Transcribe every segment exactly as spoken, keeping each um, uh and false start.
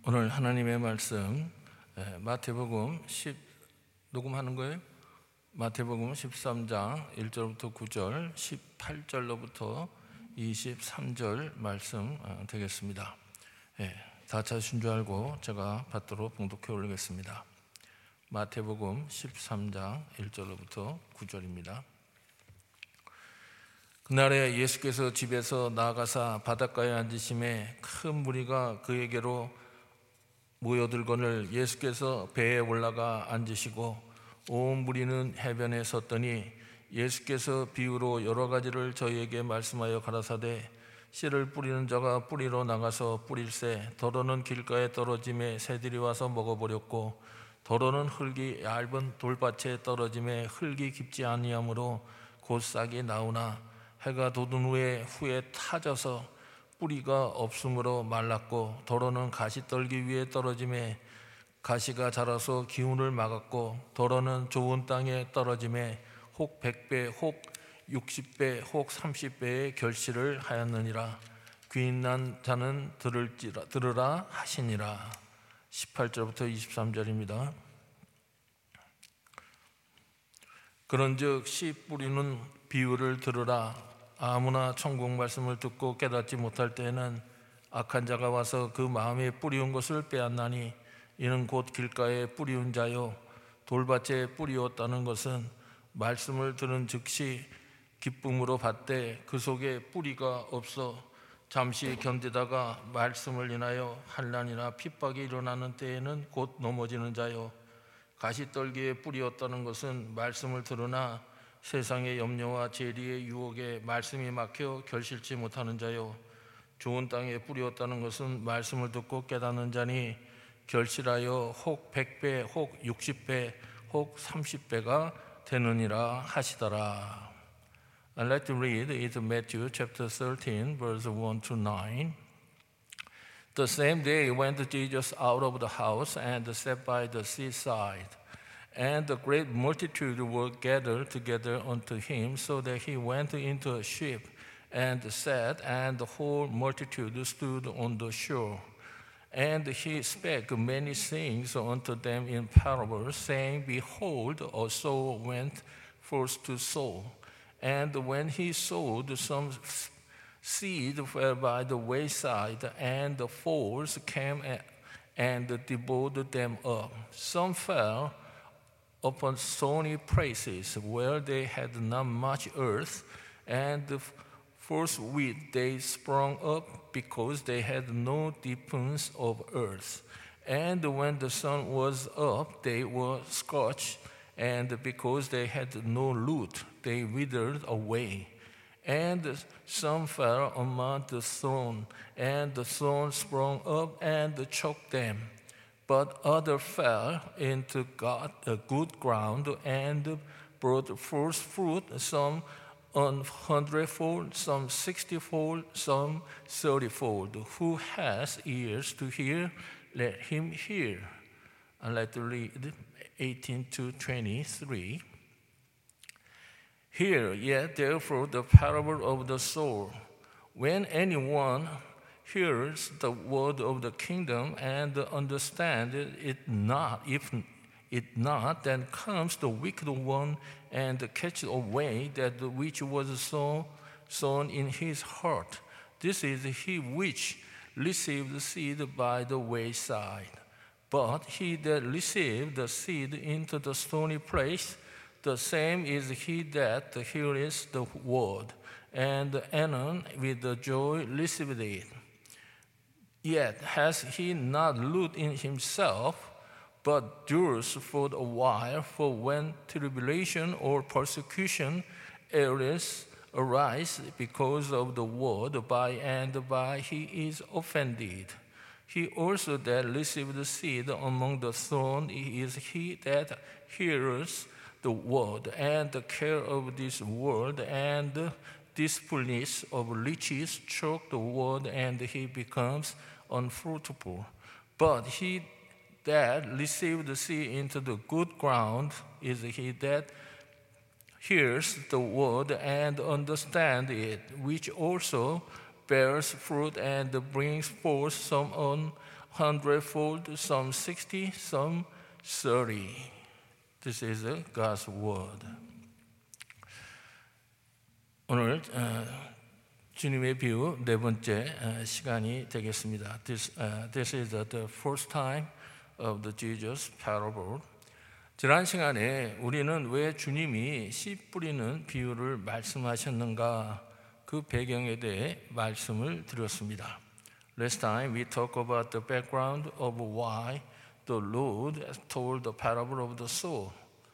오늘 하나님의 말씀 마태복음 십 녹음하는 거예요? 마태복음 십삼 장 일 절부터 구 절, 십팔 절로부터 이십삼 절 말씀 되겠습니다. 예, 다 찾으신 줄 알고 제가 받도록 봉독해 올리겠습니다. 마태복음 십삼 장 일 절로부터 구 절입니다. 그날에 예수께서 집에서 나아가사 바닷가에 앉으심에 큰 무리가 그에게로 모여들거늘 예수께서 배에 올라가 앉으시고 온 무리는 해변에 섰더니 예수께서 비유로 여러 가지를 저희에게 말씀하여 가라사대 씨를 뿌리는 자가 뿌리로 나가서 뿌릴새 더러는 길가에 떨어짐에 새들이 와서 먹어버렸고 더러는 흙이 얇은 돌밭에 떨어짐에 흙이 깊지 아니하므로 곧 싹이 나오나 해가 돋은 후에 후에 타져서 뿌리가 없으므로 말랐고 더러는 가시 떨기 위해 떨어짐에 가시가 자라서 기운을 막았고 더러는 좋은 땅에 떨어짐에 혹 백 배, 혹 육십 배, 혹 삼십 배의 결실을 하였느니라. 귀 있는 자는 들을지라, 들으라 하시니라. 십팔 절부터 이십삼 절입니다. 그런즉 씨 뿌리는 비유를 들으라. 아무나 천국 말씀을 듣고 깨닫지 못할 때에는 악한 자가 와서 그 마음에 뿌리운 것을 빼앗나니 이는 곧 길가에 뿌리운 자요 돌밭에 뿌리었다는 것은 말씀을 들은 즉시 기쁨으로 받되 그 속에 뿌리가 없어 잠시 견디다가 말씀을 인하여 환난이나 핍박이 일어나는 때에는 곧 넘어지는 자요 가시떨기에 뿌리었다는 것은 말씀을 들으나 세상의 염려와 재리의 유혹에 말씀이 막혀 결실치 못하는 자요 좋은 땅에 뿌리었다는 것은 말씀을 듣고 깨닫는 자니 결실하여 혹 백 배, 혹 육십 배, 혹 삼십 배가 되느니라 하시더라. I'd like to read it Matthew chapter thirteen verse one to nine. The same day went Jesus out of the house and sat by the seaside. And a great multitude were gathered together unto him, so that he went into a ship and sat, and the whole multitude stood on the shore. And he spake many things unto them in parables, saying, Behold, a sower went forth to sow. And when he sowed, some seed fell by the wayside, and the fowls came and devoured them up. Some fell upon stony places where they had not much earth, and forthwith they sprung up because they had no deepness of earth. And when the sun was up, they were scorched, and because they had no root, they withered away. And some fell among the thorns, and the thorns sprung up and choked them. But others fell into God, uh, good ground and brought forth fruit, some an hundredfold, some sixtyfold, some thirtyfold. Who has ears to hear, let him hear. I'd like to read eighteen to twenty-three. Hear yet therefore the parable of the sower. When anyone hears the word of the kingdom and understands it not, if it not, then comes the wicked one and catches away that which was sown, sown in his heart. This is he which received the seed by the wayside. But he that received the seed into the stony place, the same is he that heareth the word, and anon with the joy receiveth it. Yet has he not root in himself, but endures for a while. For when tribulation or persecution arise because of the word, by and by he is offended. He also that received the seed among the thorns is he that hears the word, and the care of this world and the deceitfulness of riches choke the word, and he becomes unfruitful. But he that received the seed into the good ground is he that hears the word and understands it, which also bears fruit and brings forth some an hundredfold, some sixty, some thirty. This is God's word. 오늘 어, 주님의 비유 네 번째 어, 시간이 되겠습니다. This, uh, this is the first time of the Jesus parable. 지난 시간에 우리는 왜 주님이 씨 뿌리는 비유를 말씀하셨는가 그 배경에 대해 말씀을 드렸습니다. Last time we talked about the background of why the Lord told the parable of the sower.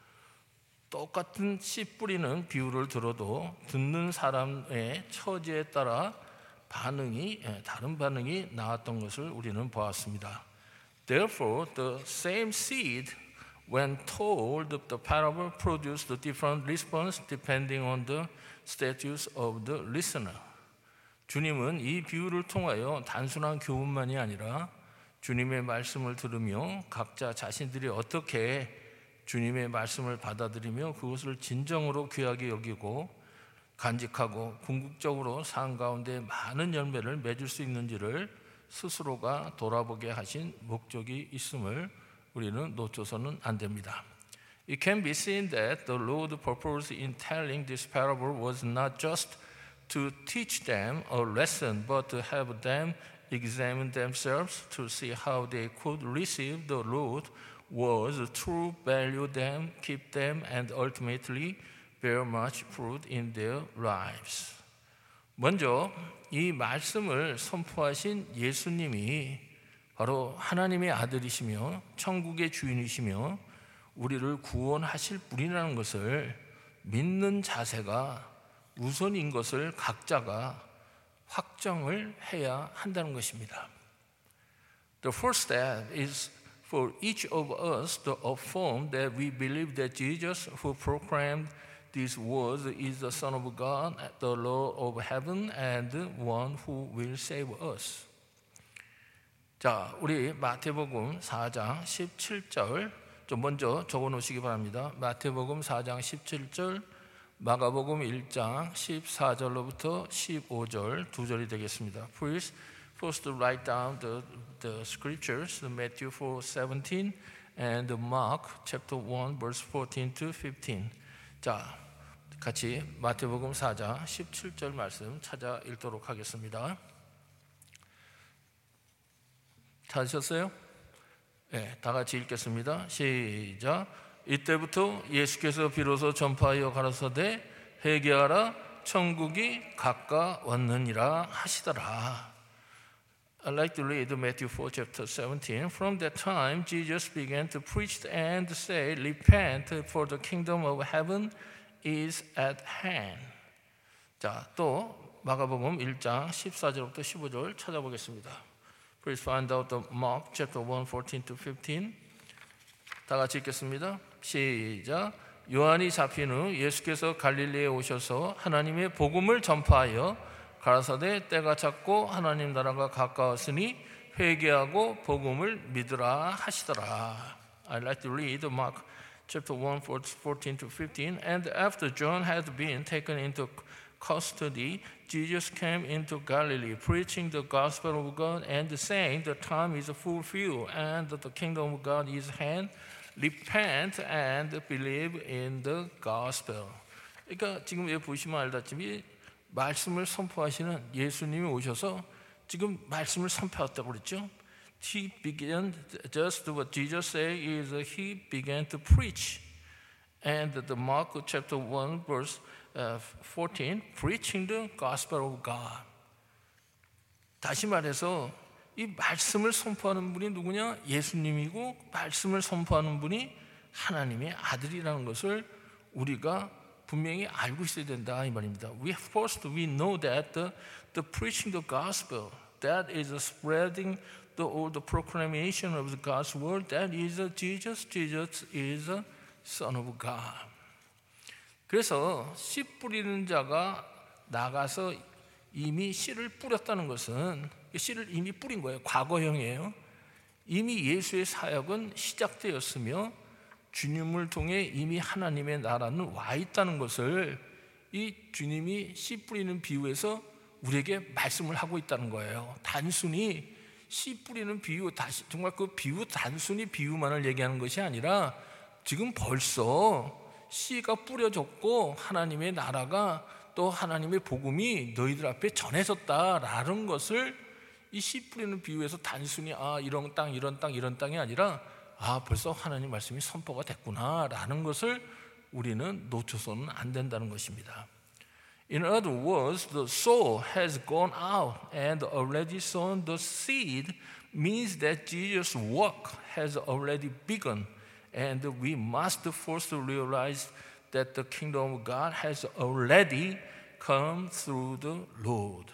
똑같은 씨 뿌리는 비유를 들어도 듣는 사람의 처지에 따라 반응이 다른 반응이 나왔던 것을 우리는 보았습니다. Therefore, the same seed, when told the parable, produced a different response depending on the status of the listener. 주님은 이 비유를 통하여 단순한 교훈만이 아니라 주님의 말씀을 들으며 각자 자신들이 어떻게 주님의 말씀을 받아들이며 그것을 진정으로 귀하게 여기고 간직하고 궁극적으로 삶 가운데 많은 열매를 맺을 수 있는지를 스스로가 돌아보게 하신 목적이 있음을 우리는 놓쳐서는 안 됩니다. It can be seen that the Lord's purpose in telling this parable was not just to teach them a lesson, but to have them examine themselves to see how they could receive the Lord's words, true value them, keep them, and ultimately bear much fruit in their lives. 먼저 이 말씀을 선포하신 예수님이 바로 하나님의 아들이시며 천국의 주인이시며 우리를 구원하실 분이라는 것을 믿는 자세가 우선인 것을 각자가 확정을 해야 한다는 것입니다. The first step is for each of us to affirm that we believe that Jesus, who proclaimed these words, is the Son of God, the Lord of heaven, and one who will save us. 자, 우리 마태복음 사 장 십칠 절 좀 먼저 적어놓으시기 바랍니다. 마태복음 사 장 십칠 절, 마가복음 일 장 십사 절로부터 십오 절 두 절이 되겠습니다. Please first write down the, the scriptures, Matthew four seventeen and Mark chapter one verse fourteen to fifteen. 자, 같이 마태복음 사 장 십칠 절 말씀 찾아 읽도록 하겠습니다. 찾으셨어요? 네, 다 같이 읽겠습니다. 시작. 이때부터 예수께서 비로소 전파하여 가라사대 회개하라 천국이 가까웠느니라 하시더라. I'd like to read Matthew four chapter seventeen. From that time Jesus began to preach and say, repent, for the kingdom of heaven is at hand. 자, 또 마가복음 일 장 십사 절부터 십오 절 찾아보겠습니다. Please find out the Mark chapter one fourteen to fifteen. 다 같이 읽겠습니다. 시작. 요한이 잡힌 후 예수께서 갈릴리에 오셔서 하나님의 복음을 전파하여 가라사대 때가 찼고 하나님 나라가 가까웠으니 회개하고 복음을 믿으라 하시더라. I'd like to read Mark chapter one fourteen to fifteen. And after John had been taken into custody, Jesus came into Galilee, preaching the gospel of God and saying, the time is fulfilled and the kingdom of God is at hand. Repent and believe in the gospel. 그러니까 지금 여기 보시면 알다시피 말씀을 선포하시는 예수님이 오셔서 지금 말씀을 선포했다고 그랬죠. He began, just what Jesus said is he began to preach. And the Mark chapter one verse fourteen, preaching the gospel of God. 다시 말해서 이 말씀을 선포하는 분이 누구냐? 예수님이고 말씀을 선포하는 분이 하나님의 아들이라는 것을 우리가 분명히 알고 있어야 된다 이 말입니다. We first we know that the, the preaching the gospel, that is spreading the all the proclamation of the God's word, that is Jesus. Jesus is the Son of God. 그래서 씨 뿌리는 자가 나가서 이미 씨를 뿌렸다는 것은 씨를 이미 뿌린 거예요. 과거형이에요. 이미 예수의 사역은 시작되었으며 주님을 통해 이미 하나님의 나라는 와 있다는 것을 이 주님이 씨 뿌리는 비유에서 우리에게 말씀을 하고 있다는 거예요. 단순히 씨 뿌리는 비유, 다시 정말 그 비유 단순히 비유만을 얘기하는 것이 아니라 지금 벌써 씨가 뿌려졌고 하나님의 나라가 또 하나님의 복음이 너희들 앞에 전해졌다라는 것을 이 씨 뿌리는 비유에서 단순히 아 이런 땅 이런 땅 이런 땅이 아니라 아 벌써 하나님 말씀이 선포가 됐구나라는 것을 우리는 놓쳐서는 안 된다는 것입니다. In other words, the soul has gone out and already sown the seed means that Jesus' work has already begun, and we must first realize that the kingdom of God has already come through the Lord.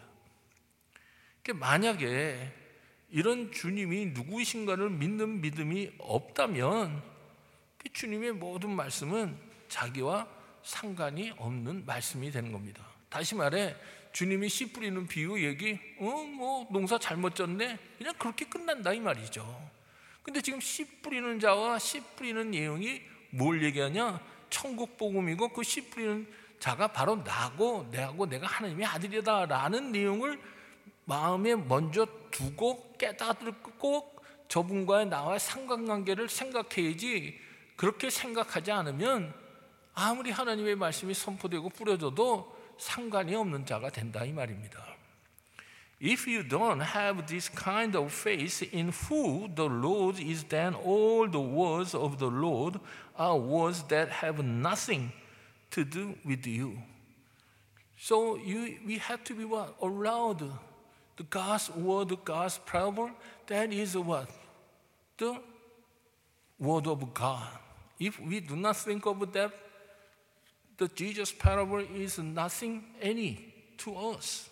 만약에 이런 주님이 누구이신가를 믿는 믿음이 없다면 주님의 모든 말씀은 자기와 상관이 없는 말씀이 되는 겁니다. 다시 말해 주님이 씨 뿌리는 비유 얘기 어, 뭐 농사 잘못 졌네 그냥 그렇게 끝난다 이 말이죠. 근데 지금 씨 뿌리는 자와 씨 뿌리는 내용이 뭘 얘기하냐? 천국 복음이고 그 씨 뿌리는 자가 바로 나고 내하고 내가 하나님의 아들이다라는 내용을 마음에 먼저 두고 깨닫고 저분과의 나와의 상관관계를 생각해야지. 그렇게 생각하지 않으면 아무리 하나님의 말씀이 선포되고 뿌려져도 상관이 없는 자가 된다 이 말입니다. If you don't have this kind of faith in who the Lord is, then all the words of the Lord are words that have nothing to do with you. So you, we have to be what? Allowed the God's word, God's parable, that is what? The word of God. If we do not think of that, the Jesus parable is nothing any to us.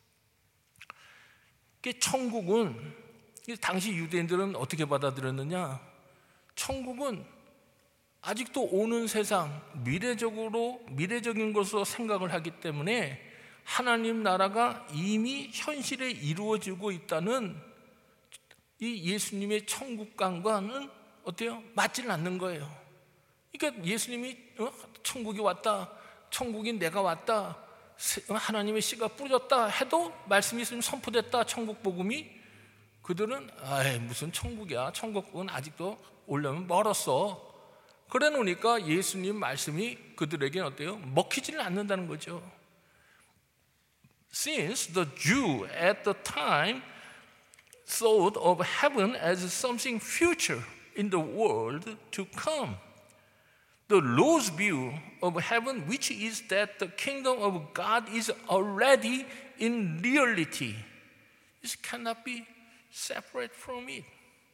천국은 당시 유대인들은 어떻게 받아들였느냐? 천국은 아직도 오는 세상 미래적으로 미래적인 것으로 생각을 하기 때문에 하나님 나라가 이미 현실에 이루어지고 있다는 이 예수님의 천국관과는 어때요? 맞지는 않는 거예요. 그러니까 예수님이 어? 천국이 왔다, 천국이 내가 왔다, 하나님의 씨가 뿌려졌다 해도 말씀이 있으면 선포됐다 천국 복음이, 그들은 아이 무슨 천국이야, 천국은 아직도 오려면 멀었어. 그래 놓으니까 예수님 말씀이 그들에게는 어때요? 먹히지는 않는다는 거죠. Since the Jew at the time thought of heaven as something future in the world to come, the Lord's view of heaven, which is that the kingdom of God is already in reality, this cannot be separate from it.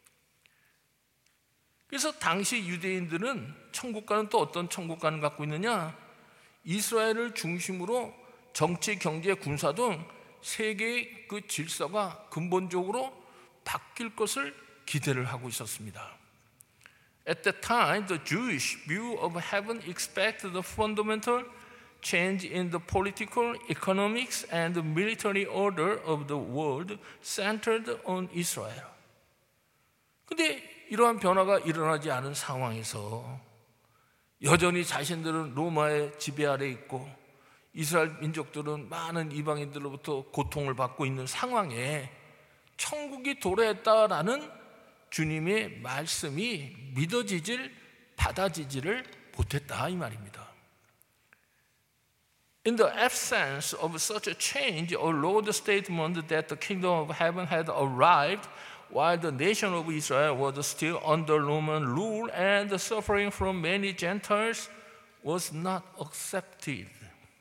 그래서 당시 유대인들은 천국과는 또 어떤 천국관을 갖고 있느냐? 이스라엘을 중심으로 정치, 경제, 군사 등 세계의 그 질서가 근본적으로 바뀔 것을 기대를 하고 있었습니다. At that time, the Jewish view of heaven expected the fundamental change in the political, economics, and the military order of the world centered on Israel. 근데 이러한 변화가 일어나지 않은 상황에서 여전히 자신들은 로마의 지배 아래 있고 이스라엘 민족들은 많은 이방인들로부터 고통을 받고 있는 상황에 천국이 도래했다라는 주님의 말씀이 믿어지질 받아지지를 못했다 이 말입니다. In the absence of such a change, our Lord's statement that the kingdom of heaven had arrived while the nation of Israel was still under Roman rule and suffering from many Gentiles was not accepted.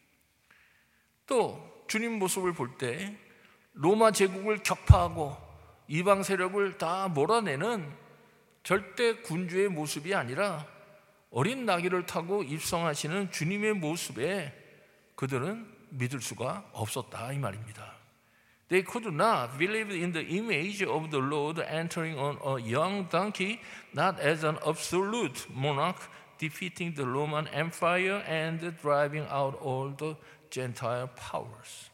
또 주님 모습을 볼 때 로마 제국을 격파하고 이방 세력을 다 몰아내는 절대 군주의 모습이 아니라 어린 나귀를 타고 입성하시는 주님의 모습에 그들은 믿을 수가 없었다 이 말입니다. They could not believe in the image of the Lord entering on a young donkey, not as an absolute monarch defeating the Roman Empire and driving out all the Gentile powers.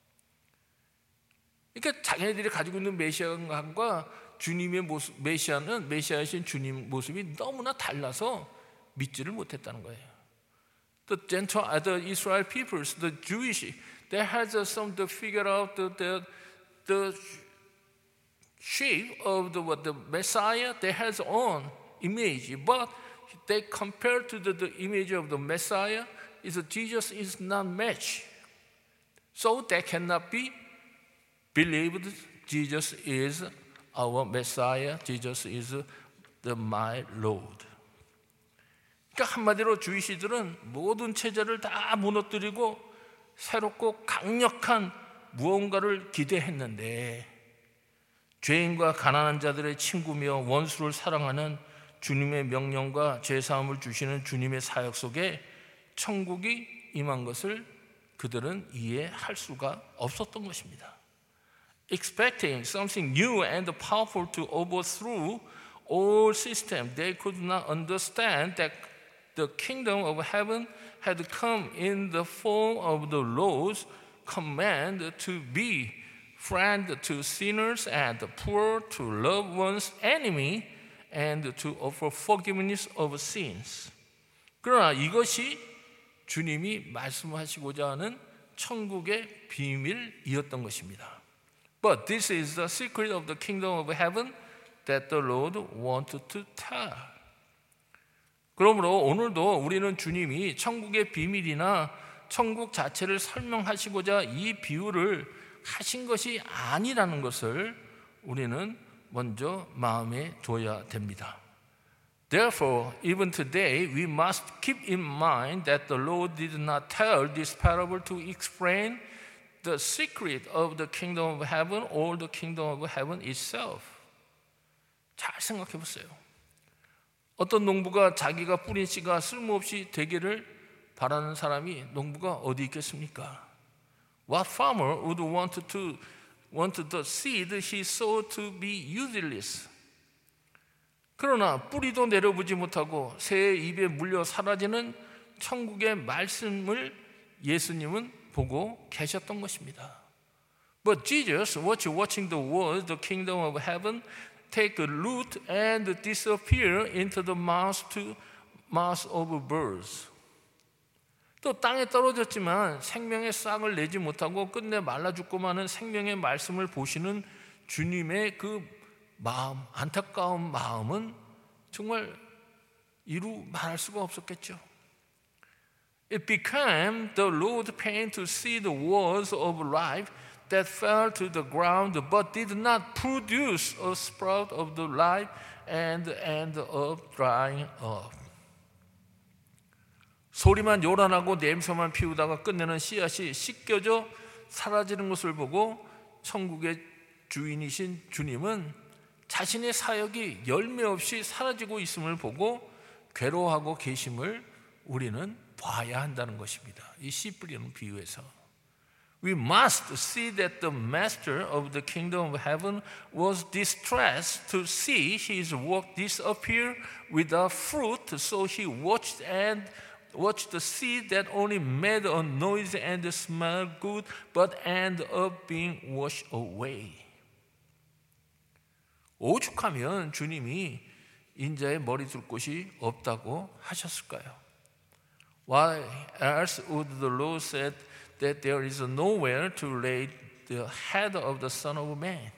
그러니까 자기네들이 가지고 있는 메시아관과 주님의 모습, 메시아는 메시아이신 주님 모습이 너무나 달라서 믿지를 못했다는 거예요. The Gentile, the Israel peoples, the Jewish, they had some to figure out the, the, the shape of the, what, the Messiah that has own image, but they compare to the, the image of the Messiah is that Jesus is not matched. So they cannot be believed Jesus is our Messiah, Jesus is the my Lord. 그러니까 한마디로 주이시들은 모든 체제를 다 무너뜨리고 새롭고 강력한 무언가를 기대했는데 죄인과 가난한 자들의 친구며 원수를 사랑하는 주님의 명령과 죄사함을 주시는 주님의 사역 속에 천국이 임한 것을 그들은 이해할 수가 없었던 것입니다. Expecting something new and powerful to overthrow all systems, they could not understand that the kingdom of heaven had come in the form of the Lord's command to be friend to sinners and poor, to love one's enemy, and to offer forgiveness of sins. 그러나 이것이 주님이 말씀하시고자 하는 천국의 비밀이었던 것입니다. But this is the secret of the kingdom of heaven that the Lord wanted to tell. 그러므로 오늘도 우리는 주님이 천국의 비밀이나 천국 자체를 설명하시고자 이 비유를 하신 것이 아니라는 것을 우리는 먼저 마음에 둬야 됩니다. Therefore, even today, we must keep in mind that the Lord did not tell this parable to explain the secret of the kingdom of heaven or the kingdom of heaven itself. 잘 생각해 보세요. 어떤 농부가 자기가 뿌린 씨가 쓸모없이 되기를 바라는 사람이 농부가 어디 있겠습니까? What farmer would want to want the seed he sowed to be useless? 그러나 뿌리도 내려보지 못하고 새의 입에 물려 사라지는 천국의 말씀을 예수님은 보고 계셨던 것입니다. But Jesus, watching the world, the kingdom of heaven, take a root and disappear into the mouth to mouth of birds. 또 땅에 떨어졌지만 생명의 싹을 내지 못하고 끝내 말라 죽고 마는 생명의 말씀을 보시는 주님의 그 마음, 안타까운 마음은 정말 이루 말할 수가 없었겠죠. It became the Lord's pain to see the words of life that fell to the ground but did not produce a sprout of the life and end up drying up. 소리만 요란하고 냄새만 피우다가 끝내는 씨앗이 씻겨져 사라지는 것을 보고 천국의 주인이신 주님은 자신의 사역이 열매 없이 사라지고 있음을 보고 괴로워하고 계심을 우리는 봐야 한다는 것입니다. 이 씨 뿌리는 비유에서 We must see that the master of the kingdom of heaven was distressed to see his work disappear without fruit, so he watched and watched the seed that only made a noise and smelled good, but ended up being washed away. 오죽하면 주님이 인자의 머리 둘 곳이 없다고 하셨을까요? Why else would the Lord said that there is nowhere to lay the head of the Son of Man?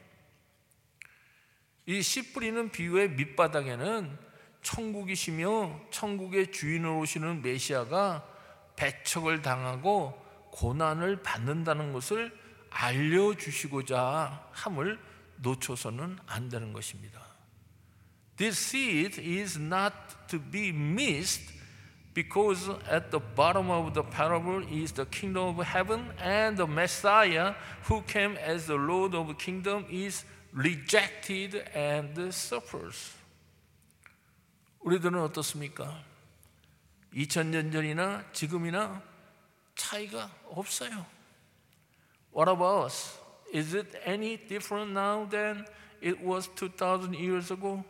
이 씨 뿌리는 비유의 밑바닥에는 천국이시며 천국의 주인으로 오시는 메시아가 배척을 당하고 고난을 받는다는 것을 알려주시고자 함을 놓쳐서는 안 되는 것입니다. This seed is not to be missed because at the bottom of the parable is the kingdom of heaven and the Messiah who came as the Lord of the kingdom is rejected and suffers. 우리들은 어떻습니까? 이천 년 전이나 지금이나 차이가 없어요. What about us? Is it any different now than it was two thousand years ago?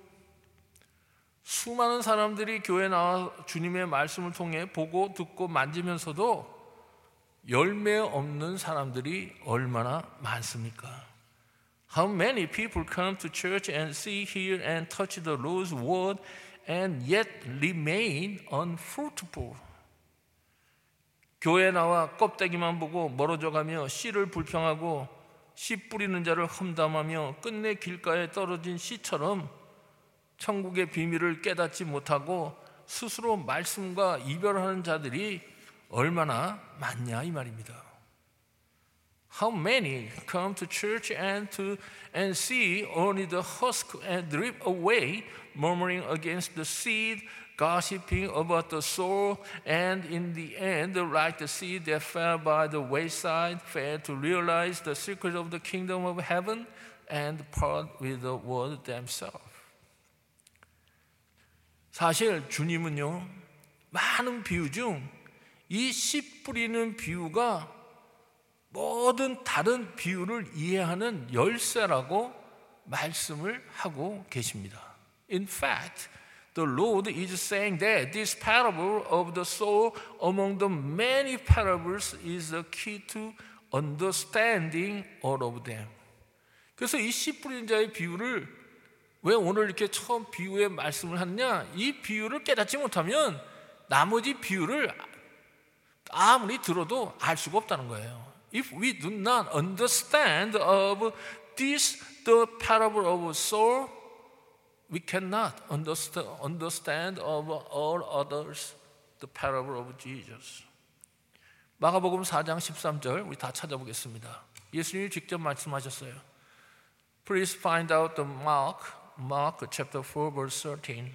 수많은 사람들이 교회에 나와 주님의 말씀을 통해 보고 듣고 만지면서도 열매 없는 사람들이 얼마나 많습니까? How many people come to church and see, hear and touch the Lord's word and yet remain unfruitful? 교회에 나와 껍데기만 보고 멀어져 가며 씨를 불평하고 씨 뿌리는 자를 험담하며 끝내 길가에 떨어진 씨처럼 천국의 비밀을 깨닫지 못하고 스스로 말씀과 이별하는 자들이 얼마나 많냐 이 말입니다. How many come to church and to and see only the husk and drip away, murmuring against the seed, gossiping about the soul, and in the end, like the seed that fell by the wayside, fail to realize the secret of the kingdom of heaven and part with the word themselves. 사실 주님은요, 많은 비유 중 이 씨 뿌리는 비유가 모든 다른 비유를 이해하는 열쇠라고 말씀을 하고 계십니다. In fact, the Lord is saying that this parable of the soul among the many parables is the key to understanding all of them. 그래서 이 씨 뿌리는 자의 비유를 왜 오늘 이렇게 처음 비유의 말씀을 하느냐? 이 비유를 깨닫지 못하면 나머지 비유를 아무리 들어도 알 수가 없다는 거예요. If we do not understand of this, the parable of soul, we cannot understand, understand of all others, the parable of Jesus. 마가복음 사 장 십삼 절 우리 다 찾아보겠습니다. 예수님이 직접 말씀하셨어요. Please find out the Mark, Mark chapter four verse thirteen.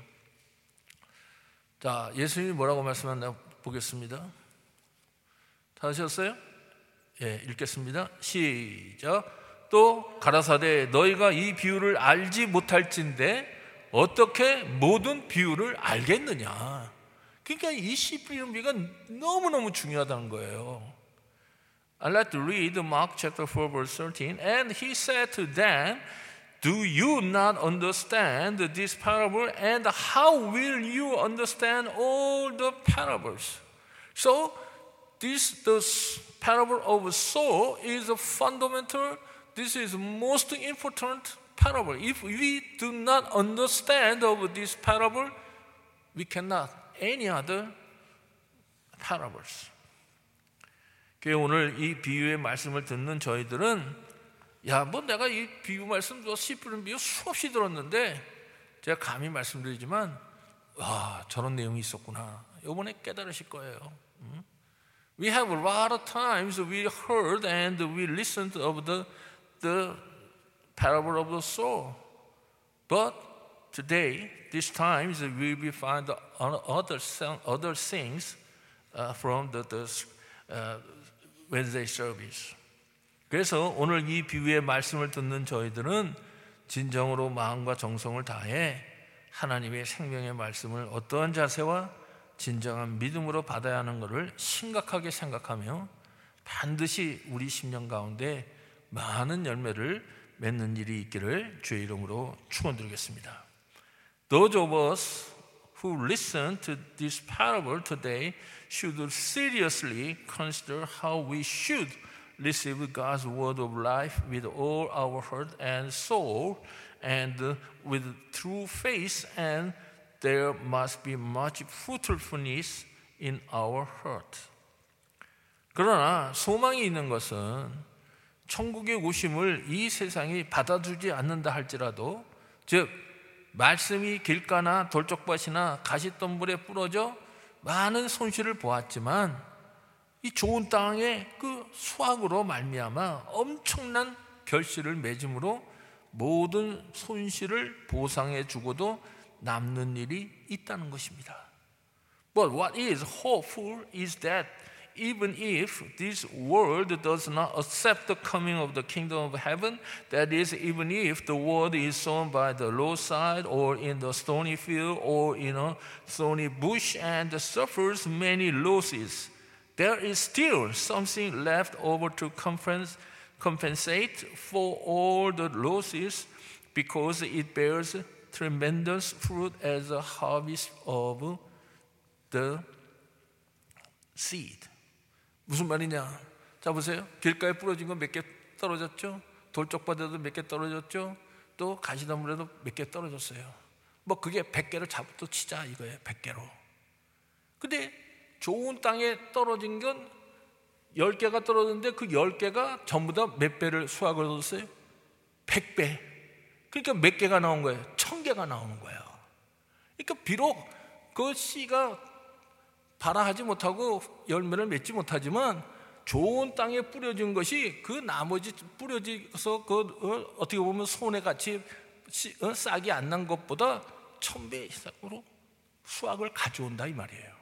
자, 예수님이 뭐라고 말씀하나 보겠습니다. 다 하셨어요? 예, 읽겠습니다. 시작. 또 가라사대 너희가 이 비유를 알지 못할진대 어떻게 모든 비유를 알겠느냐. 그러니까 이 씨 뿌리는 비유가 너무너무 중요하다는 거예요. I'd like to read Mark chapter four verse thirteen. And he said to them, do you not understand this parable? And how will you understand all the parables? So this the parable of soul is a fundamental. This is most important parable. If we do not understand of this parable, we cannot any other parables. 오늘 이 비유의 말씀을 듣는 저희들은 야, 뭐 내가 이 비유 말씀, 씨 뿌리는 비유 수없이 들었는데 제가 감히 말씀드리지만 와, 저런 내용이 있었구나. 이번에 깨달으실 거예요. 음? We have a lot of times we heard and we listened of the the parable of the soul, but today, this times we will find other other things uh, from the, the uh, Wednesday service. 그래서 오늘 이 비유의 말씀을 듣는 저희들은 진정으로 마음과 정성을 다해 하나님의 생명의 말씀을 어떠한 자세와 진정한 믿음으로 받아야 하는 것을 심각하게 생각하며 반드시 우리 심령 가운데 많은 열매를 맺는 일이 있기를 주의 이름으로 축원드리겠습니다. Those of us who listen to this parable today should seriously consider how we should receive God's word of life with all our heart and soul and with true faith, and there must be much fruitfulness in our heart. 그러나 소망이 있는 것은 천국의 오심을 이 세상이 받아주지 않는다 할지라도, 즉 말씀이 길가나 돌쪽밭이나 가시덤불에 부러져 많은 손실을 보았지만 이 좋은 땅의 그 수확으로 말미암아 엄청난 결실을 맺음으로 모든 손실을 보상해 주고도 남는 일이 있다는 것입니다. But what is hopeful is that even if this world does not accept the coming of the kingdom of heaven, that is, even if the word is sown by the roadside or in the stony field or in a thorny bush and suffers many losses, there is still something left over to compensate for all the losses because it bears tremendous fruit as a harvest of the seed. 무슨 말이냐? 자 보세요. 길가에 부러진 건 몇 개 떨어졌죠? 돌쪽밭에도 몇 개 떨어졌죠? 또 가시덤불에도 몇 개 떨어졌어요. 뭐 그게 백 개를 잡도 치자 이거예요. 백 개로. 근데 좋은 땅에 떨어진 건 열 개가 떨어졌는데 그 열 개가 전부 다 몇 배를 수확을 얻었어요? 백 배. 그러니까 몇 개가 나온 거예요? 천 개가 나오는 거예요. 그러니까 비록 그 씨가 발아하지 못하고 열매를 맺지 못하지만 좋은 땅에 뿌려진 것이 그 나머지 뿌려져서 그 어, 어떻게 보면 손에 같이 씨, 어, 싹이 안 난 것보다 천 배 이상으로 수확을 가져온다 이 말이에요.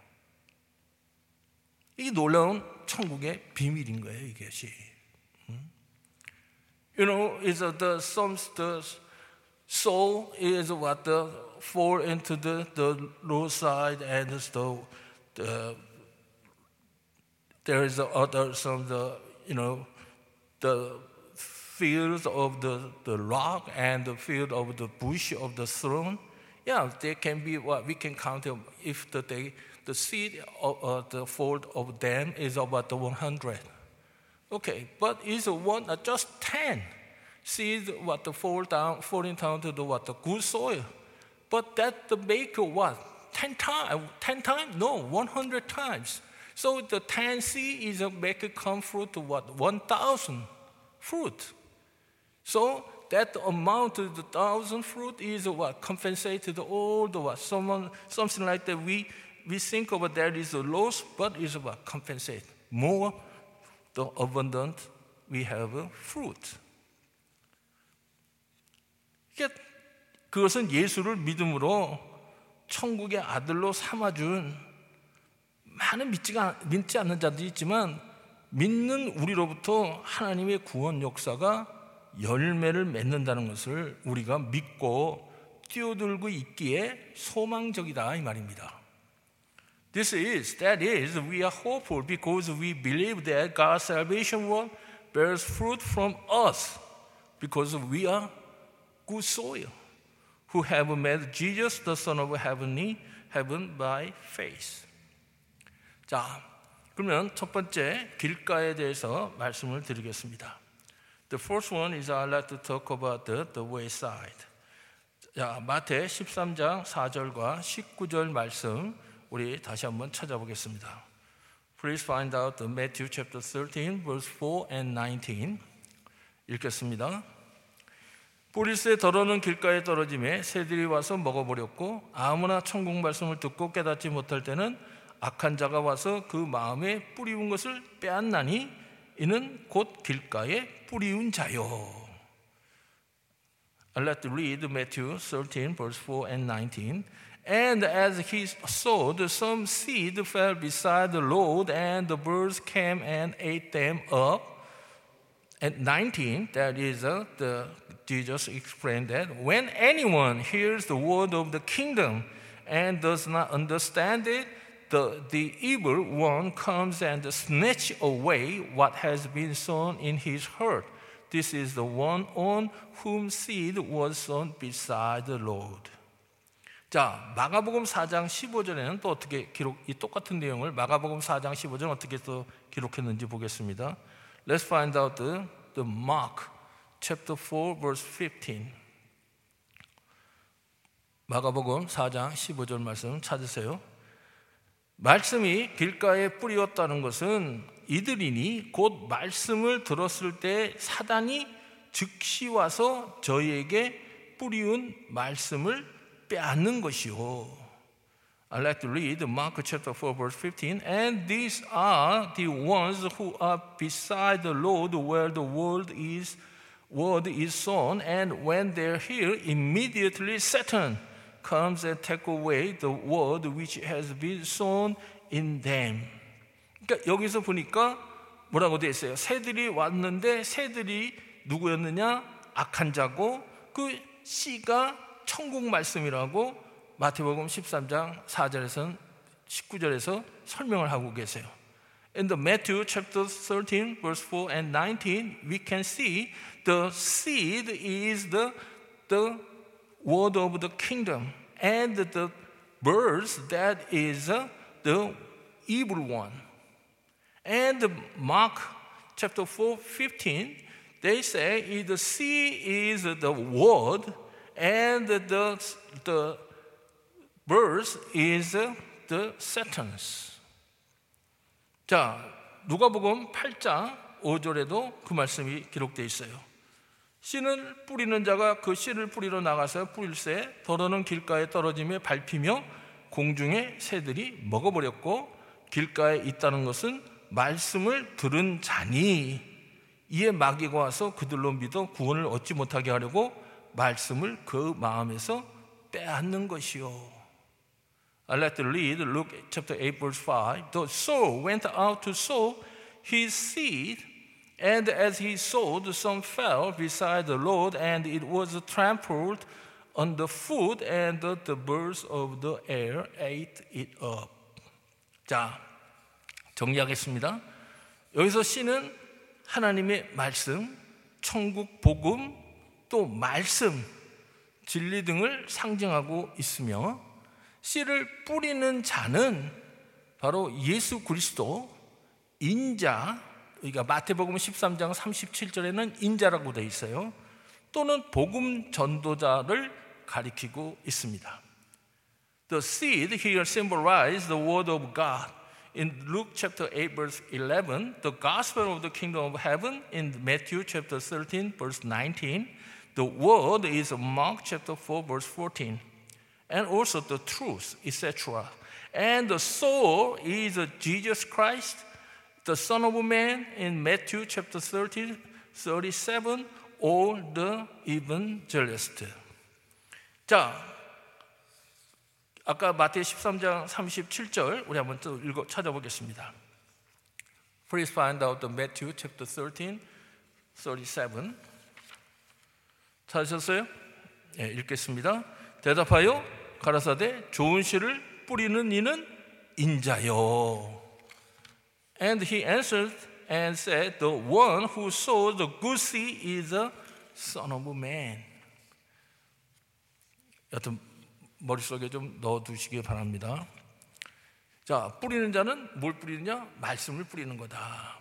이 놀라운 천국의 비밀인 거예요, 이것이. You know, it's the some the soul is what the fall into the the roadside and the the there is the other some the you know the fields of the the rock and the field of the bush of the throne. Yeah, they can be what we can count them if the they, the seed of uh, the fold of them is about the one hundred. Okay, but is one uh, just ten seed what the fall down falling down to the what the good soil, but that the make what ten times ten times no one hundred times. So the ten seed is a make it come fruit to what one thousand fruit. So that amount of the thousand fruit is what compensated all the what someone something like that we we think about that is a loss, but is what compensate more the abundant we have fruit. 그것은 예수를 믿음으로 천국의 아들로 삼아준 많은 믿지가, 믿지 않는 자들이 있지만 믿는 우리로부터 하나님의 구원 역사가 열매를 맺는다는 것을 우리가 믿고 뛰어들고 있기에 소망적이다 이 말입니다. This is, that is, we are hopeful because we believe that God's salvation work bears fruit from us because we are good soil who have met Jesus, the Son of heavenly heaven by faith. 자, 그러면 첫 번째 길가에 대해서 말씀을 드리겠습니다. The first one is I'd like to talk about the, the wayside. 자, 마태 십삼 장 사 절과 십구 절 말씀 우리 다시 한번 찾아보겠습니다. Please find out the Matthew chapter thirteen, verse four and nineteen. 읽겠습니다. 뿌리새 더러는 길가에 떨어짐에 새들이 와서 먹어버렸고 아무나 천국 말씀을 듣고 깨닫지 못할 때는 악한 자가 와서 그 마음에 뿌리운 것을 빼앗나니 이는 곧 길가에 뿌리운 자요. I'd like to read Matthew thirteen, verse four and nineteen. And as he sowed, some seed fell beside the road, and the birds came and ate them up. At nineteen, that is, uh, the Jesus explained that when anyone hears the word of the kingdom and does not understand it, the, the evil one comes and snatches away what has been sown in his heart. This is the one on whom seed was sown beside the road. 자, 마가복음 사 장 십오 절에는 또 어떻게 기록, 이 똑같은 내용을 마가복음 사 장 십오 절 어떻게 또 기록했는지 보겠습니다. Let's find out the, the Mark chapter four verse fifteen. 마가복음 사 장 십오 절 말씀 찾으세요. 말씀이 길가에 뿌리었다는 것은 이들이니 곧 말씀을 들었을 때 사단이 즉시 와서 저희에게 뿌리운 말씀을 빼앗는 것이요. I'd like to read Mark chapter four verse fifteen. And these are the ones who are beside the road where the word is word is sown, and when they hear, immediately Satan comes and take away the word which has been sown in them. 그러니까 여기서 보니까 뭐라고 되어 있어요? 새들이 왔는데 새들이 누구였느냐? 악한 자고 그 씨가 천국 말씀이라고 마태복음 십삼 장 사 절에서 십구 절에서 설명을 하고 계세요. In the Matthew chapter thirteen verse four and nineteen we can see the seed is the the word of the kingdom, and the birds that is uh, the evil one. And Mark chapter four fifteen, they say the seed is the word, and the the birds is the Satan's. 자, 누가복음 팔 장 오 절에도 그 말씀이 기록되어 있어요. 씨를 뿌리는 자가 그 씨를 뿌리러 나가서 뿌릴새 더러는 길가에 떨어지며 밟히며 공중의 새들이 먹어버렸고, 길가에 있다는 것은 말씀을 들은 자니 이에 마귀가 와서 그들로 믿어 구원을 얻지 못하게 하려고 말씀을 그 마음에서 빼앗는 것이요. I'd like to read Luke chapter eight verse five. The sower went out to sow his seed, and as he sowed, some fell beside the road, and it was trampled underfoot, and the, the birds of the air ate it up. 자, 정리하겠습니다. 여기서 씨는 하나님의 말씀, 천국 복음, 또 말씀, 진리 등을 상징하고 있으며, 씨를 뿌리는 자는 바로 예수 그리스도, 인자, 그러니까 마태복음 십삼 장 삼십칠 절에는 인자라고 되어 있어요. 또는 복음 전도자를 가리키고 있습니다. The seed here symbolizes the word of God. In Luke chapter eight verse eleven, the gospel of the kingdom of heaven. In Matthew chapter thirteen verse nineteen, the word is Mark chapter four verse fourteen. And also the truth, et cetera. And the soul is Jesus Christ, the Son of Man, in Matthew chapter thirteen, thirty-seven, all the evangelists. 자, 아까 마태 십삼 장 삼십칠 절 우리 한번 또 읽어 찾아보겠습니다. Please find out the Matthew chapter thirteen, thirty-seven. 찾으셨어요? 네, 읽겠습니다. 대답하여 가라사대 좋은 씨를 뿌리는 이는 인자요. And he answered and said, the one who sows the good seed is the Son of Man. 여튼 머릿속에 좀 넣어두시기 바랍니다. 자, 뿌리는 자는 뭘 뿌리느냐? 말씀을 뿌리는 거다.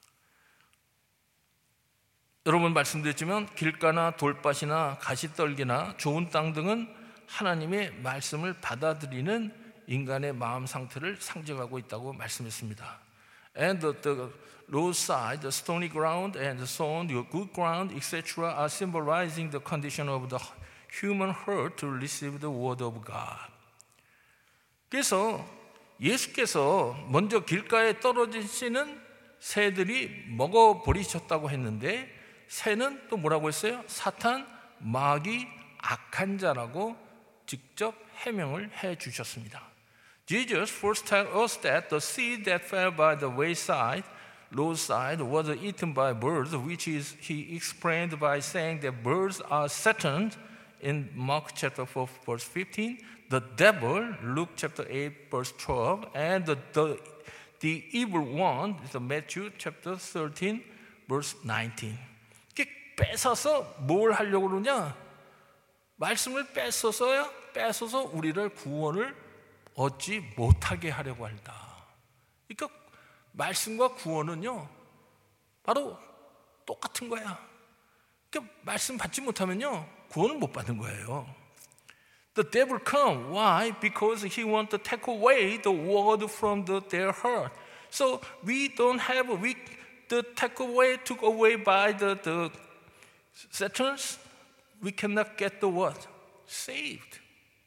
여러분 말씀드렸지만 길가나 돌밭이나 가시떨기나 좋은 땅 등은 하나님의 말씀을 받아들이는 인간의 마음 상태를 상징하고 있다고 말씀했습니다. And the, the roadside, the stony ground, and the sown, the good ground, et cetera are symbolizing the condition of the human heart to receive the word of God. 그래서 예수께서 먼저 길가에 떨어지시는 새들이 먹어버리셨다고 했는데, 새는 또 뭐라고 했어요? 사탄, 마귀, 악한 자라고 직접 해명을 해 주셨습니다. Jesus first tells us that the seed that fell by the wayside, roadside, was eaten by birds, which is he explained by saying that birds are Satan in Mark chapter four verse fifteen, the devil, Luke chapter eight verse twelve, and the, the, the evil one, the Matthew chapter thirteen verse nineteen. 이게 뺏어서 뭘 하려고 그러냐? 말씀을 뺏어서야 뺏어서 우리를 구원을 얻지 못하게 하려고 한다. 그러니까 말씀과 구원은요 바로 똑같은 거야. 그러니까 말씀 받지 못하면요 구원을 못 받는 거예요. The devil come. Why? Because he wants to take away the word from the, their heart. So we don't have we the take away took away by the the Satans. We cannot get the word saved.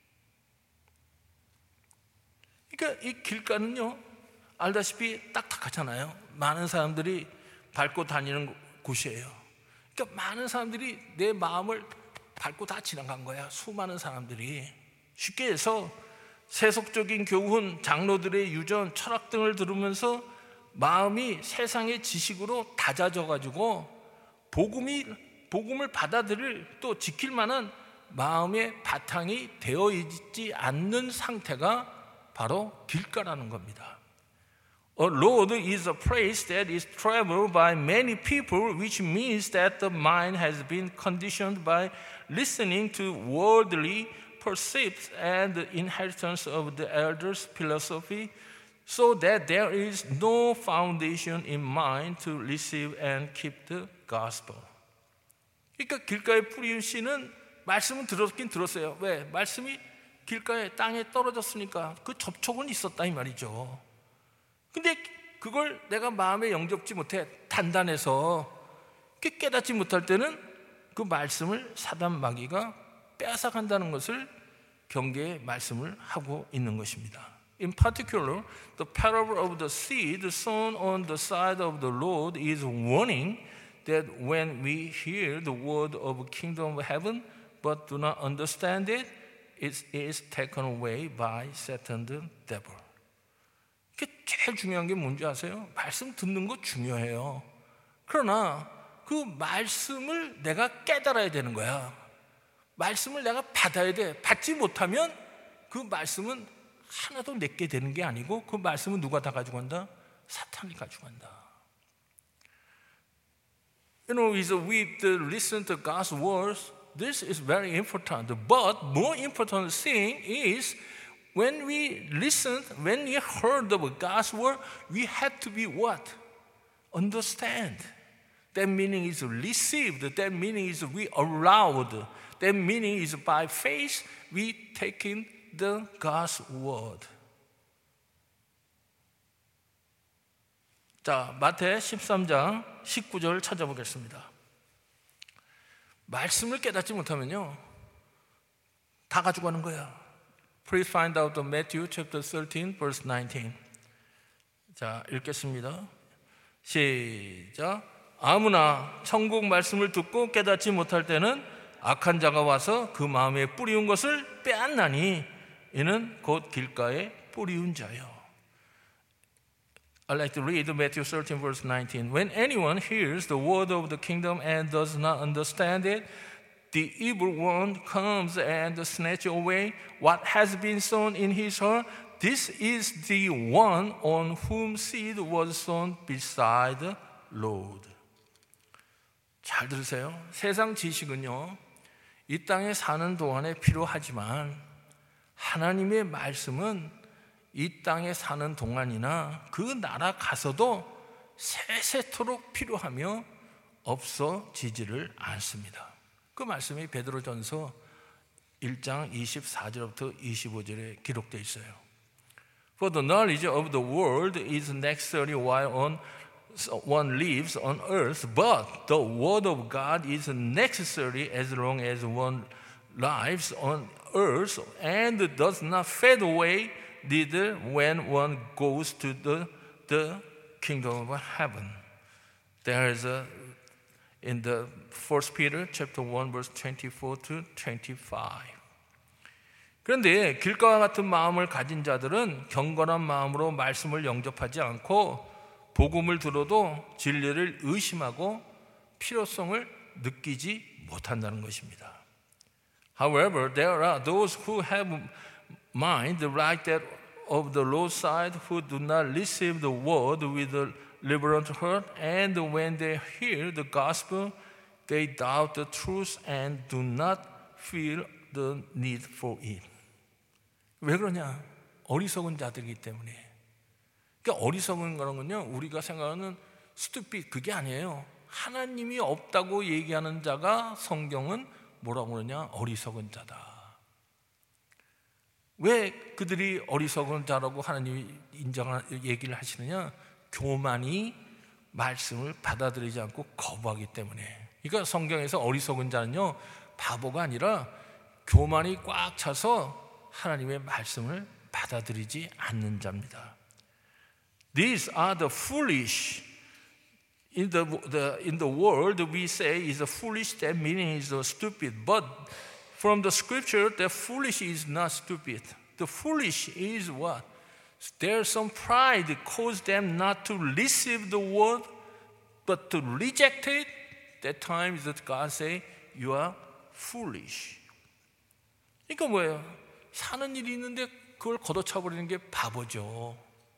그러니까 이 길가는요 알다시피 딱딱하잖아요. 많은 사람들이 밟고 다니는 곳이에요. 그러니까 많은 사람들이 내 마음을 밟고 다 지나간 거야. 수많은 사람들이. 쉽게 해서 세속적인 교훈, 장로들의 유전, 철학 등을 들으면서 마음이 세상의 지식으로 다져져가지고 복음이 복음을 받아들일 또 지킬 만한 마음의 바탕이 되어 있지 않는 상태가 바로 길가라는 겁니다. A road is a place that is traveled by many people, which means that the mind has been conditioned by listening to worldly pursuits and the inheritance of the elders' philosophy, so that there is no foundation in mind to receive and keep the gospel. 그러니까 길가에 뿌린 씨는 말씀은 들었긴 들었어요. 왜? 말씀이 길가에 땅에 떨어졌으니까 그 접촉은 있었다 이 말이죠. 근데 그걸 내가 마음에 영접지 못해 단단해서 깨닫지 못할 때는 그 말씀을 사단 마귀가 빼앗아간다는 것을 경계의 말씀을 하고 있는 것입니다. In particular, the parable of the seed sown on the side of the Lord is warning that when we hear the word of kingdom of heaven but do not understand it, it is taken away by Satan the devil. 이게 제일 중요한 게 뭔지 아세요? 말씀 듣는 거 중요해요. 그러나 그 말씀을 내가 깨달아야 되는 거야. 말씀을 내가 받아야 돼. 받지 못하면 그 말씀은 하나도 내게 되는 게 아니고 그 말씀은 누가 다 가지고 간다? 사탄이 가지고 간다. You know, is we listen to God's words. This is very important. But more important thing is when we listen, when we heard of God's word, we have to be what? Understand. That meaning is received. That meaning is we allowed. That meaning is by faith we taking the God's word. 자, 마태 십삼 장 십구 절 찾아보겠습니다. 말씀을 깨닫지 못하면요, 다 가지고 가는 거야. Please find out the Matthew chapter thirteen verse nineteen. 자, 읽겠습니다. 시작. 아무나 천국 말씀을 듣고 깨닫지 못할 때는 악한 자가 와서 그 마음에 뿌리운 것을 빼앗나니 이는 곧 길가에 뿌리운 자요. I'd like to read Matthew thirteen verse nineteen. When anyone hears the word of the kingdom and does not understand it, the evil one comes and snatches away what has been sown in his heart. This is the one on whom seed was sown beside the road. 잘 들으세요. 세상 지식은요, 이 땅에 사는 동안에 필요하지만 하나님의 말씀은 이 땅에 사는 동안이나 그 나라 가서도 세세토록 필요하며 없어지지를 않습니다. 그 말씀이 베드로전서 일 장 이십사 절부터 이십오 절에 기록되어 있어요. For the knowledge of the world is necessary while on one lives on earth, but the word of God is necessary as long as one lives on earth and does not fade away, neither when one goes to the, the kingdom of heaven. There is a, in the First Peter chapter one verse twenty-four to twenty-five. 그런데 길가와 같은 마음을 가진 자들은 경건한 마음으로 말씀을 영접하지 않고 복음을 들어도 진리를 의심하고 필요성을 느끼지 못한다는 것입니다. However, there are those who have mind like that of the roadside who do not receive the word with a liberal heart, and when they hear the gospel, they doubt the truth and do not feel the need for it. 왜 그러냐? 어리석은 자들이기 때문에. 그러니까 어리석은 거는요, 우리가 생각하는 stupid 그게 아니에요. 하나님이 없다고 얘기하는 자가 성경은 뭐라고 그러냐? 어리석은 자다. 왜 그들이 어리석은 자라고 하나님이 인정하는 얘기를 하시느냐? 교만이 말씀을 받아들이지 않고 거부하기 때문에. 그러니까 성경에서 어리석은 자는요, 바보가 아니라 교만이 꽉 차서 하나님의 말씀을 받아들이지 않는 자입니다. These are the foolish. In the, the, in the world we say is a foolish, that meaning is a stupid. But from the scripture, the foolish is not stupid. The foolish is what? There's some pride cause them not to receive the word, but to reject it. That time is that God say, you are foolish. 그러니까 뭐예요? 사는 일이 있는데 그걸 걷어차버리는 게 바보죠.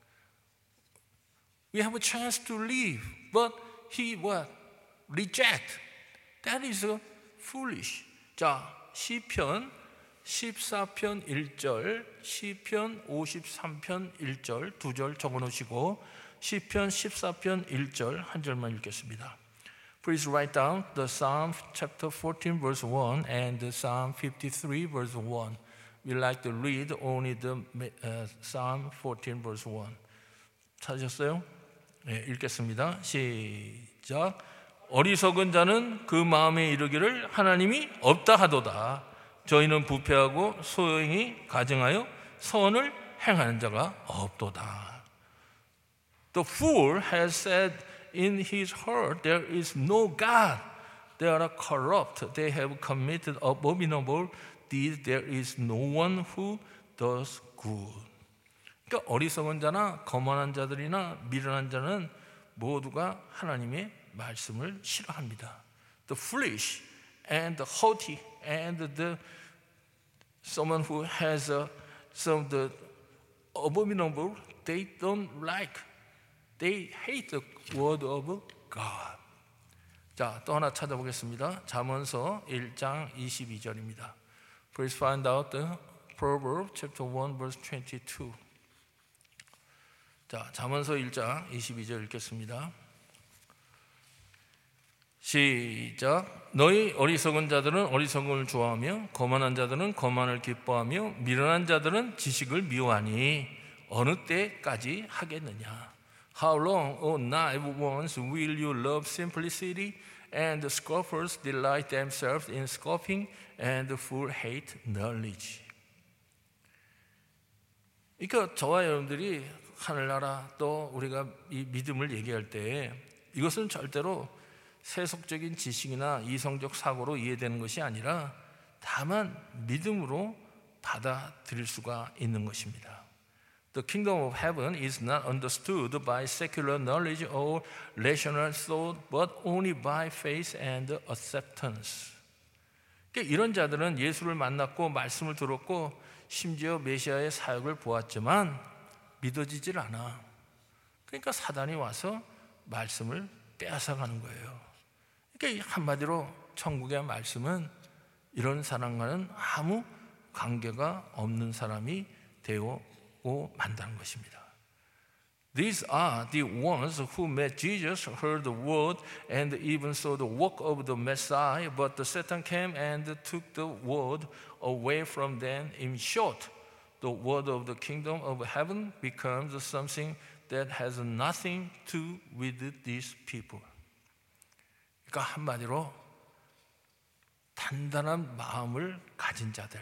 We have a chance to live, but he what? Reject. That is foolish. 자, 시편 십사 편 일 절, 시편 오십삼 편 일 절 두 절 적어놓으시고 시편 십사 편 일 절 한 절만 읽겠습니다. Please write down the Psalm chapter fourteen verse one and the Psalm fifty-three verse one. We like to read only the uh, Psalm fourteen verse one. 찾으셨어요? 네, 읽겠습니다. 시작. 어리석은 자는 그 마음에 이르기를 하나님이 없다 하도다. 저희는 부패하고 소용이 가증하여 선을 행하는 자가 없도다. The fool has said in his heart, there is no God. They are corrupt. They have committed abominable deeds. There is no one who does good. 그러니까 어리석은 자나 거만한 자들이나 미련한 자는 모두가 하나님의 말씀을 싫어합니다. The foolish and the haughty and the someone who has a, some the abominable, they don't like. They hate the word of God. 자, 또 하나 찾아보겠습니다. 잠언서 일 장 이십이 절입니다. Please find out the Proverbs chapter one verse twenty-two. 자, 잠언서 일 장 이십이 절 읽겠습니다. 시작. 너희 어리석은 자들은 어리석음을 좋아하며 거만한 자들은 거만을 기뻐하며 미련한 자들은 지식을 미워하니 어느 때까지 하겠느냐? How long, O naive ones, will you love simplicity? And the scoffers delight themselves in scoffing, and the fool hate knowledge. 그러니까 저와 여러분들이 하늘나라 또 우리가 이 믿음을 얘기할 때 이것은 절대로 세속적인 지식이나 이성적 사고로 이해되는 것이 아니라 다만 믿음으로 받아들일 수가 있는 것입니다. The kingdom of heaven is not understood by secular knowledge or rational thought, but only by faith and acceptance. 그러니까 이런 자들은 예수를 만났고 말씀을 들었고 심지어 메시아의 사역을 보았지만 믿어지질 않아. 그러니까 사단이 와서 말씀을 빼앗아가는 거예요. 그러니까 한마디로 천국의 말씀은 이런 사람과는 아무 관계가 없는 사람이 되어고 만다는 것입니다. These are the ones who met Jesus, heard the word, and even saw the work of the Messiah, but the Satan came and took the word away from them. In short, the word of the kingdom of heaven becomes something that has nothing to do with these people. 그러니까 한마디로 단단한 마음을 가진 자들.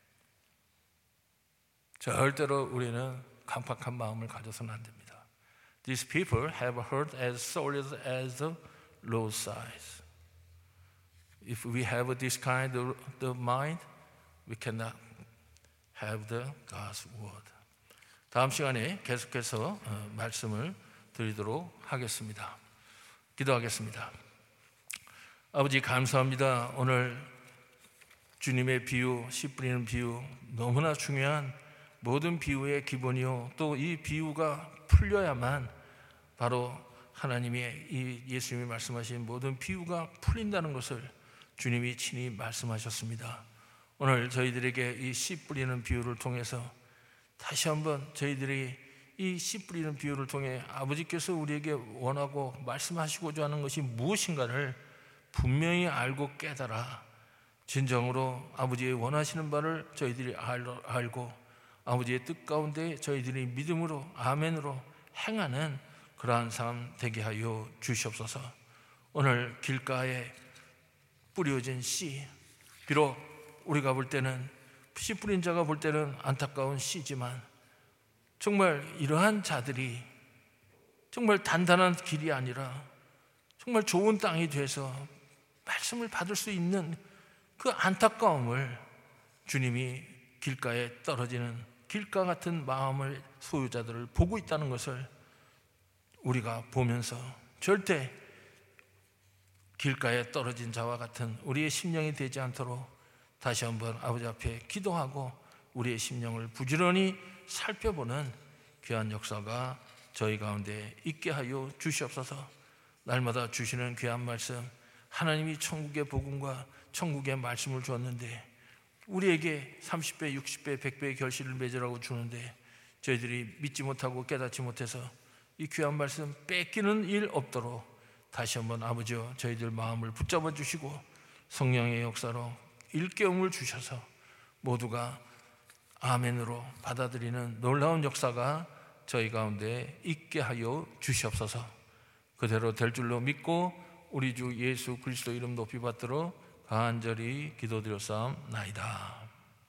절대로 우리는 강팍한 마음을 가져서는 안 됩니다. These people have a heart as solid as the roadside. If we have this kind of the mind, we cannot have the God's word. 다음 시간에 계속해서 말씀을 드리도록 하겠습니다. 기도하겠습니다. 아버지 감사합니다. 오늘 주님의 비유, 씨 뿌리는 비유 너무나 중요한 모든 비유의 기본이요. 또 이 비유가 풀려야만 바로 하나님이 이 예수님이 말씀하신 모든 비유가 풀린다는 것을 주님이 친히 말씀하셨습니다. 오늘 저희들에게 이 씨 뿌리는 비유를 통해서 다시 한번 저희들이 이 씨 뿌리는 비유를 통해 아버지께서 우리에게 원하고 말씀하시고자 하는 것이 무엇인가를 분명히 알고 깨달아 진정으로 아버지의 원하시는 바를 저희들이 알고 아버지의 뜻 가운데 저희들이 믿음으로 아멘으로 행하는 그러한 삶 되게 하여 주시옵소서. 오늘 길가에 뿌려진 씨, 비록 우리가 볼 때는 씨 뿌린 자가 볼 때는 안타까운 씨지만 정말 이러한 자들이 정말 단단한 길이 아니라 정말 좋은 땅이 돼서 말씀을 받을 수 있는 그 안타까움을 주님이 길가에 떨어지는 길가 같은 마음을 소유자들을 보고 있다는 것을 우리가 보면서 절대 길가에 떨어진 자와 같은 우리의 심령이 되지 않도록 다시 한번 아버지 앞에 기도하고 우리의 심령을 부지런히 살펴보는 귀한 역사가 저희 가운데 있게 하여 주시옵소서. 날마다 주시는 귀한 말씀, 하나님이 천국의 복음과 천국의 말씀을 주었는데 우리에게 삼십 배, 육십 배, 백 배의 결실을 맺으라고 주는데 저희들이 믿지 못하고 깨닫지 못해서 이 귀한 말씀 뺏기는 일 없도록 다시 한번 아버지여 저희들 마음을 붙잡아 주시고 성령의 역사로 일깨움을 주셔서 모두가 아멘으로 받아들이는 놀라운 역사가 저희 가운데 있게 하여 주시옵소서. 그대로 될 줄로 믿고 우리 주 예수 그리스도 이름 높이 받들어 간절히 기도드렸사옵나이다.